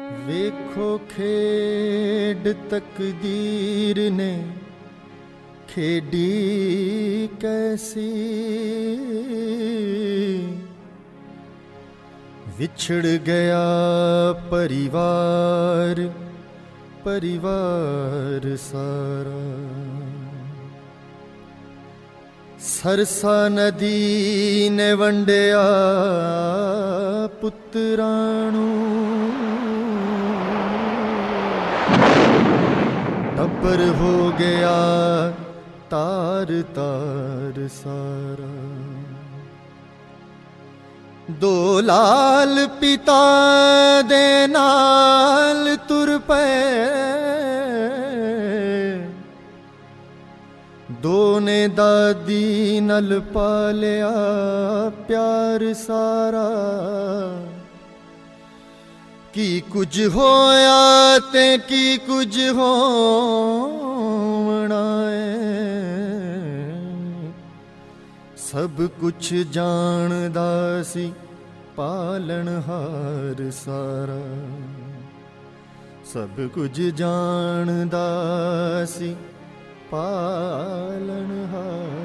ਵੇਖੋ ਖੇਡ ਤਕਦੀਰ ਨੇ ਖੇਡੀ ਕੈਸੀ, ਵਿਛੜ ਗਿਆ ਪਰਿਵਾਰ ਪਰਿਵਾਰ ਸਾਰਾ। ਸਰਸਾ ਨਦੀ ਨੇ ਵੰਡਿਆ ਪੁੱਤਰਾਂ ਨੂੰ, ਟੱਬਰ ਹੋ ਗਿਆ ਤਾਰ ਤਾਰ ਸਾਰਾ। ਦੋ ਲਾਲ ਪਿਤਾ ਦੇ ਨਾਲ ਤੁਰ ਪਏ, ਦੋ ਨੇ ਦਾਦੀ ਨਾਲ ਪਾਲਿਆ ਪਿਆਰ ਸਾਰਾ। ਕੀ ਕੁਝ ਹੋਇਆ ਤੇ ਕੀ ਕੁਝ ਹੋਣਾ ਏ, ਸਭ ਕੁਛ ਜਾਣਦਾ ਸੀ ਪਾਲਣਹਾਰ ਸਾਰਾ। ਸਭ ਕੁਝ ਜਾਣਦਾ ਸੀ ਪਾਲਣਹਾਰ।